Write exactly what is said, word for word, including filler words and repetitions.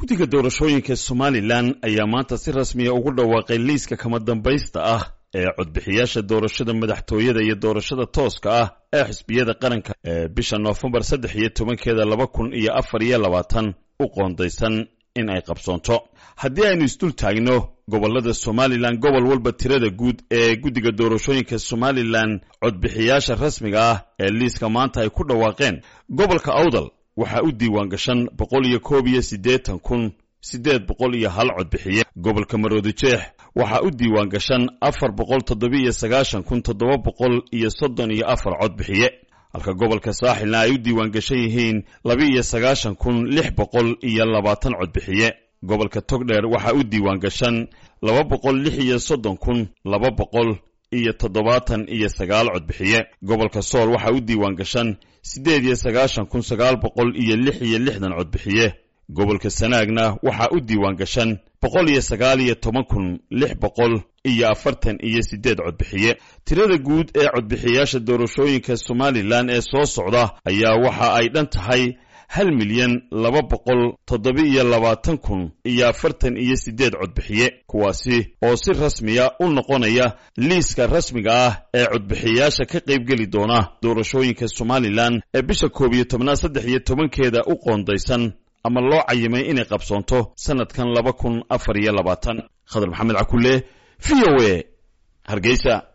guddiga doorashooyinka Somaliland ayaa maanta si rasmi ah ugu dhawaaqay liiska kama dambaysta ah ee codbixiyaasha doorashada madaxtooyada iyo doorashada tooska ah ee xisbiyada qaranka ee bisha November saddex iyo tobankeeda laba kun iyo afar iyo labaatan u qoondaysan in ay qabsoonto. haddii aynu isdul taagno gobolada Somaliland, gobol walba tirada guud ee guddiga doorashooyinka Somaliland codbixiyaasha rasmiga ah ee liiska maanta ay ku dhawaaqeen, gobolka Awdal waxa uu diiwaan gashan boqol iyo koob iyo siddeetan kun siddeed boqol iyo hal codbixiye. gobolka Maroodijeex waxa uu diiwaan gashan afar boqol toddoba iyo sagaashan kun toddoba boqol iyo soddon iyo afar codbixiye, halka gobolka Saaxilna ay u diiwaan gashan yihiin laba iyo sagaashan kun lix boqol iyo labaatan codbixiye. gobolka Togdheer waxa uu diiwaan gashan laba boqol lix iyo soddon kun laba boqol iyo toddobaatan iyo sagaal codbixiye. gobolka Sool waxa uu diiwaan gashan siddeed iyo sagaashan kun sagaal boqol iyo lix iyo lixdan codbixiye. gobolka Sanaagna waxa uu diiwaan gashan boqol iyo sagaal iyo toban kun lix boqol iyo afartan iyo siddeed codbixiye. tirada guud ee codbixiyaasha doorashooyinka Somaliland ee soo socda ayaa waxa ay dhan tahay hal milyan laba boqol toddoba iyo labaatan kun iyo afartan iyo siddeed codbixiye, kuwaasi oo si rasmiya u noqonaya liiska rasmiga ah ee codbixiyaasha ka qaybgeli doona doorashooyinka Somaliland ee bisha koob iyo tobnaad saddex iyo tobankeeda u qoondaysan ama loo cayimay inay qabsoonto sanadkan laba kun afar iyo labaatan. Khadar Maxamed Cakulle, V O A, Hargeysa.